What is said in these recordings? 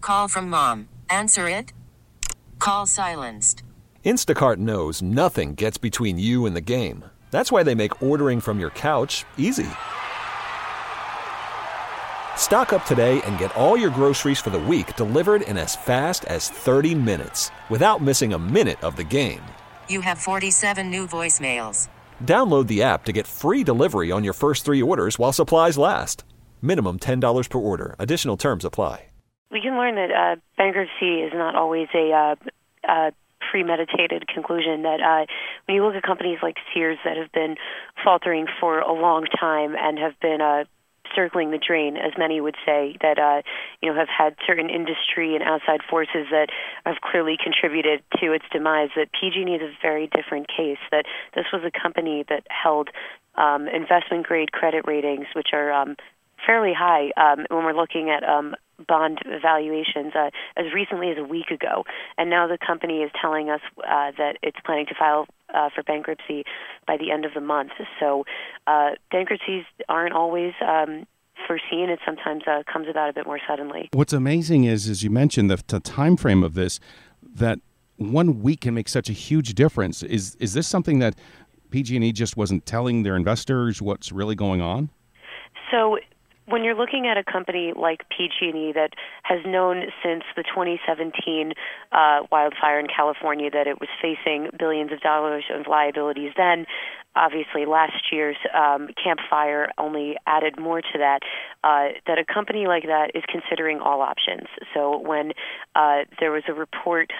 Call from mom. Answer it. Call silenced. Instacart knows nothing gets between you and the game. That's why they make ordering from your couch easy. Stock up today and get all your groceries for the week delivered in as fast as 30 minutes without missing a minute of the game. You have 47 new voicemails. Download the app to get free delivery on your first 3 orders while supplies last. Minimum $10 per order. Additional terms apply. We can learn that bankruptcy is not always a premeditated conclusion, that when you look at companies like Sears that have been faltering for a long time and have been circling the drain, as many would say, that have had certain industry and outside forces that have clearly contributed to its demise, that PG&E is a very different case, that this was a company that held investment-grade credit ratings, which are fairly high when we're looking at bond valuations as recently as a week ago. And now the company is telling us that it's planning to file for bankruptcy by the end of the month. So bankruptcies aren't always foreseen. It sometimes comes about a bit more suddenly. What's amazing is, as you mentioned, the time frame of this, that 1 week can make such a huge difference. Is this something that PG&E just wasn't telling their investors what's really going on? So when you're looking at a company like PG&E that has known since the 2017 wildfire in California that it was facing billions of dollars of liabilities, then obviously last year's Camp Fire only added more to that, that a company like that is considering all options. So when there was a report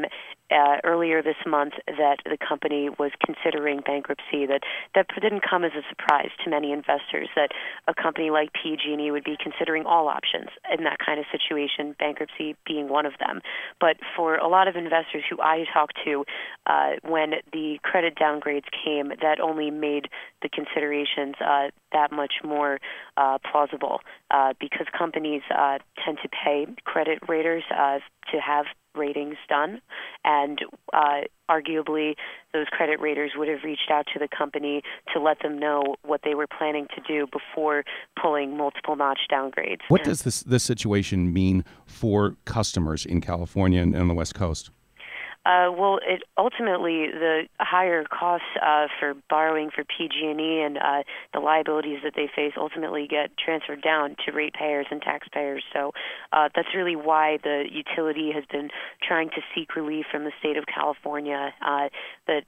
earlier this month that the company was considering bankruptcy, that didn't come as a surprise to many investors, that a company like PG&E would be considering all options in that kind of situation, bankruptcy being one of them. But for a lot of investors who I talked to, when the credit downgrades came, that only made the considerations that much more plausible, because companies tend to pay credit raters to have ratings done, and arguably those credit raters would have reached out to the company to let them know what they were planning to do before pulling multiple notch downgrades. What does this situation mean for customers in California and on the West Coast? Well, it ultimately, the higher costs for borrowing for PG&E and the liabilities that they face ultimately get transferred down to ratepayers and taxpayers. So that's really why the utility has been trying to seek relief from the state of California, that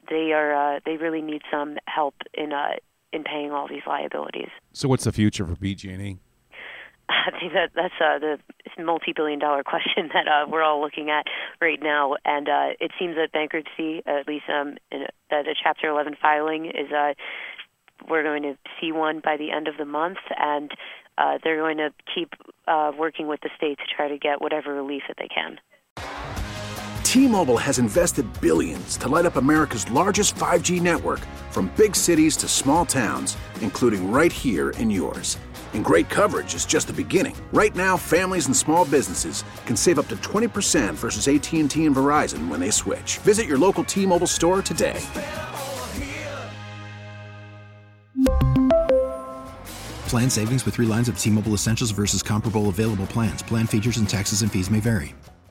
they really need some help in paying all these liabilities. So what's the future for PG&E? I think that's the multi-billion-dollar question that we're all looking at right now, and it seems that bankruptcy, at least that a Chapter 11 filing, is we're going to see one by the end of the month, and they're going to keep working with the state to try to get whatever relief that they can. T-Mobile has invested billions to light up America's largest 5G network, from big cities to small towns, including right here in yours. And great coverage is just the beginning. Right now, families and small businesses can save up to 20% versus AT&T and Verizon when they switch. Visit your local T-Mobile store today. Plan savings with 3 lines of T-Mobile Essentials versus comparable available plans. Plan features and taxes and fees may vary.